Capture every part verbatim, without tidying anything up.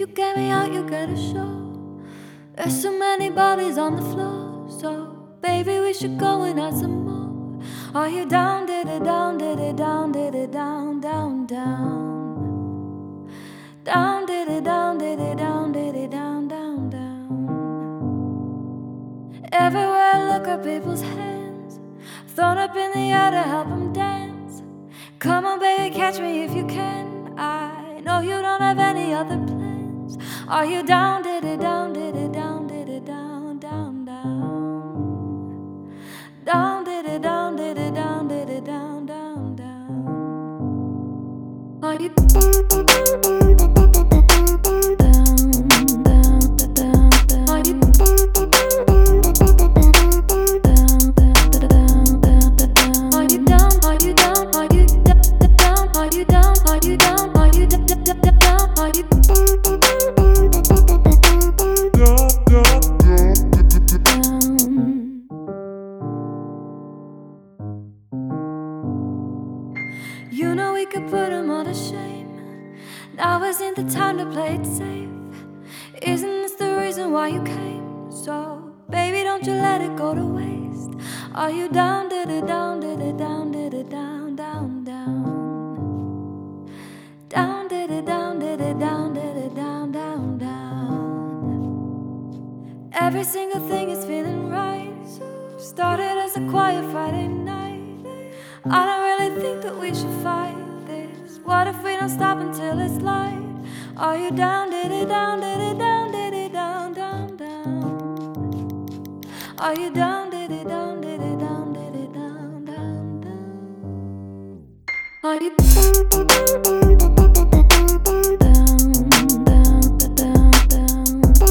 you get me out, you get a show. There's so many bodies on the floor, so baby, we should go and add some more. Are you down, did it down, did it down, did it down, down, down? Down, did it down, did it down, did it down, down, down. Everywhere I look at people's hands, thrown up in the air to help them dance. Come on, baby, catch me if you can. I know you don't have any other plans. Are you down, did it down, did it down, did it down, down, down? Down, did it down, did it down, did it down, down, down? Are you You know we could put them all to shame. Now isn't the time to play it safe. Isn't this the reason why you came? So, baby, don't you let it go to waste. Are you down, did it down, did it down, did it down, down, down? Down, did it down, did it down, did it down, down, down? Every single thing is feeling right. Started as a quiet Friday night. I don't really think that we should fight this. What if we don't stop until it's light? Are you down, did it down, did it down, did it down, down, down? Are you down, did it down, did it down, did it down, down, down? Are you down, down, down, down, down?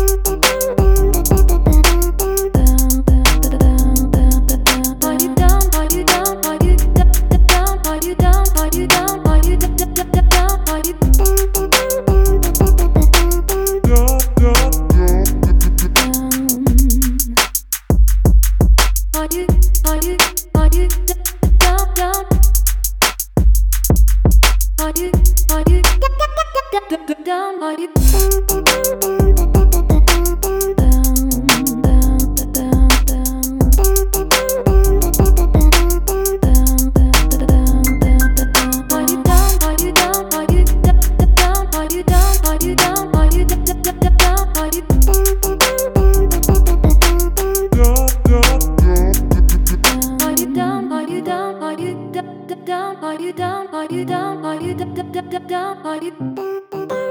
Down, are you down, are you down, are you down, are you down, are you